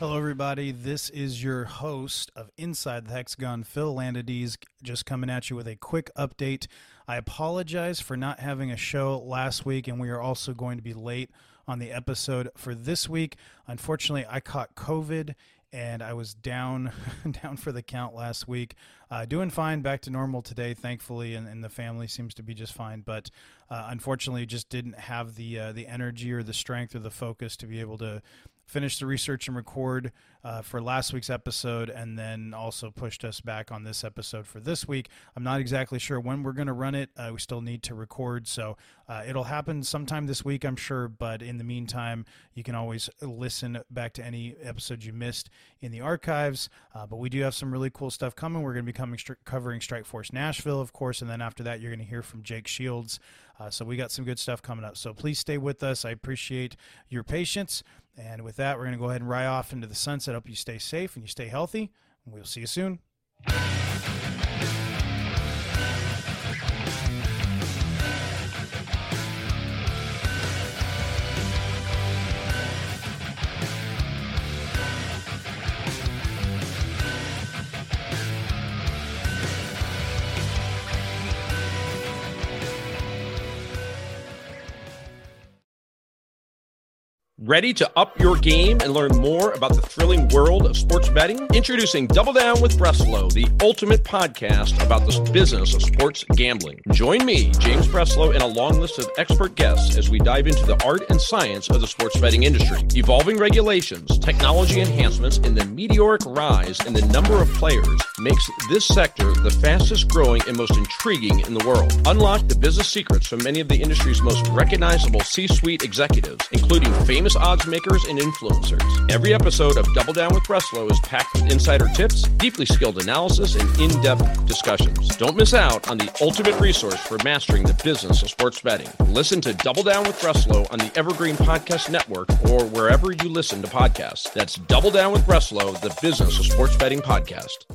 Hello, everybody. This is your host of Inside the Hexagon, Phil Landades, just coming at you with a quick update. I apologize for not having a show last week, and we are also going to be late on the episode for this week. Unfortunately, I caught COVID, and I was down for the count last week. Doing fine, back to normal today, thankfully, and the family seems to be just fine. But unfortunately, just didn't have the energy or the strength or the focus to be able to finish the research and record for last week's episode, and then also pushed us back on this episode for this week. I'm not exactly sure when we're going to run it. We still need to record, so it'll happen sometime this week, I'm sure. But in the meantime, you can always listen back to any episodes you missed in the archives. But we do have some really cool stuff coming. We're going to be covering Strike Force Nashville, of course, and then after that, you're going to hear from Jake Shields. So we got some good stuff coming up. So please stay with us. I appreciate your patience. And with that, we're going to go ahead and ride off into the sunset. Hope you stay safe and you stay healthy. And we'll see you soon. Ready to up your game and learn more about the thrilling world of sports betting? Introducing Double Down with Breslow, the ultimate podcast about the business of sports gambling. Join me, James Breslow, and a long list of expert guests as we dive into the art and science of the sports betting industry. Evolving regulations, technology enhancements, and the meteoric rise in the number of players makes this sector the fastest growing and most intriguing in the world. Unlock the business secrets from many of the industry's most recognizable C-suite executives, including famous odds makers and influencers. Every episode of Double Down with Breslow is packed with insider tips, deeply skilled analysis, and in-depth discussions. Don't miss out on the ultimate resource for mastering the business of sports betting. Listen to Double Down with Breslow on the Evergreen Podcast Network or wherever you listen to podcasts. That's Double Down with Breslow, the business of sports betting podcast.